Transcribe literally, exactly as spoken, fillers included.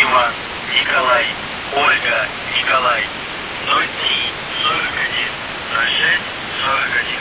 Иван, Николай, Ольга, Николай. ноль три сорок один ноль шесть сорок один.